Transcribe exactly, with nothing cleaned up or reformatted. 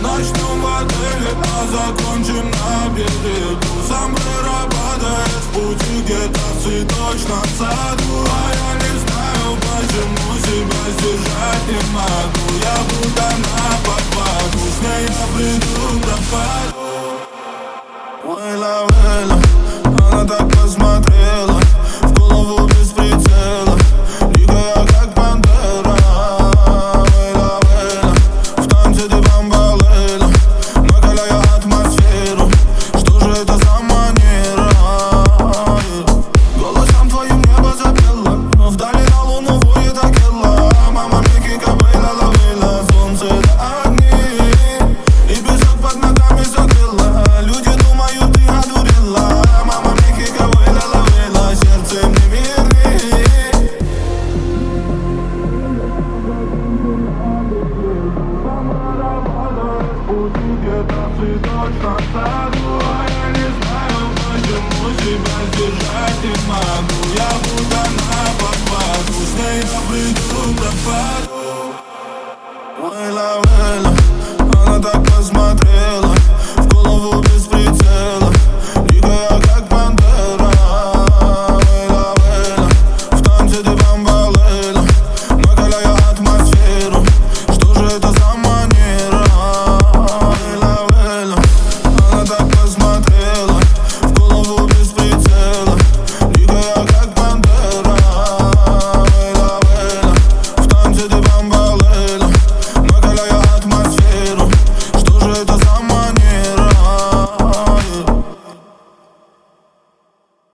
Начнем в отеле, а закончим на берегу. Сам работает в пути где-то в цветочном саду. А я не знаю, почему себя сдержать не могу. Я будто на подпаду, с ней я приду к распаду. Вейла, вейла, она так посмотрела, в голову без прицела, дикая как пантера. Вейла, вейла, в танце ты бомбалейла, накаляя атмосферу. Что же это за манера? Голосом твоим небо запело, но вдали на луну воет Акела. Мама Мехико, вейла, ла вейла, солнце это огни, и песок под ногами закрыла. Люди думают, ты одурела. Мама Мехико, вейла, ла вейла, сердцем не верни. Пути где-то в цветочном саду. А я не знаю, почему себя сдержать не могу.